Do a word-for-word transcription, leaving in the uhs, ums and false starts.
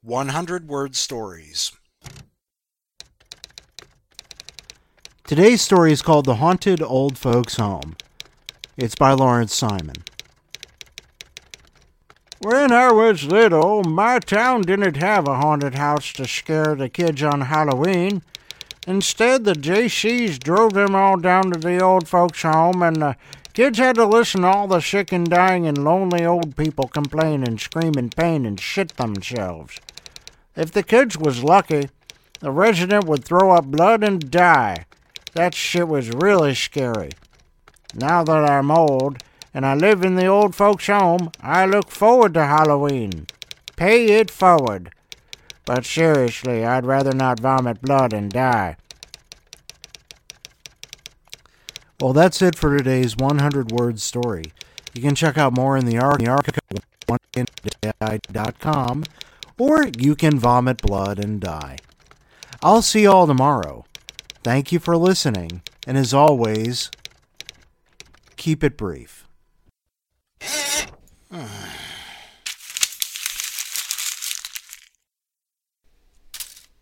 one hundred Word Stories. Today's story is called The Haunted Old Folks' Home. It's by Lawrence Simon. When I was little, my town didn't have a haunted house to scare the kids on Halloween. Instead, the J Cs drove them all down to the old folks' home, and the kids had to listen to all the sick and dying and lonely old people complain and scream in pain and shit themselves. If the kids was lucky, the resident would throw up blood and die. That shit was really scary. Now that I'm old and I live in the old folks' home, I look forward to Halloween. Pay it forward. But seriously, I'd rather not vomit blood and die. Well, that's it for today's one hundred word story. You can check out more in the article at one die dot com, or you can vomit blood and die. I'll see you all tomorrow. Thank you for listening, and as always, keep it brief.